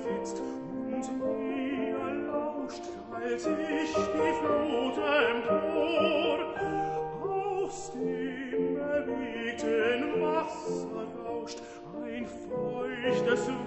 sitzt und mir lauscht, als ich die Flut empor. Aus dem bewegten Wasser rauscht ein feuchtes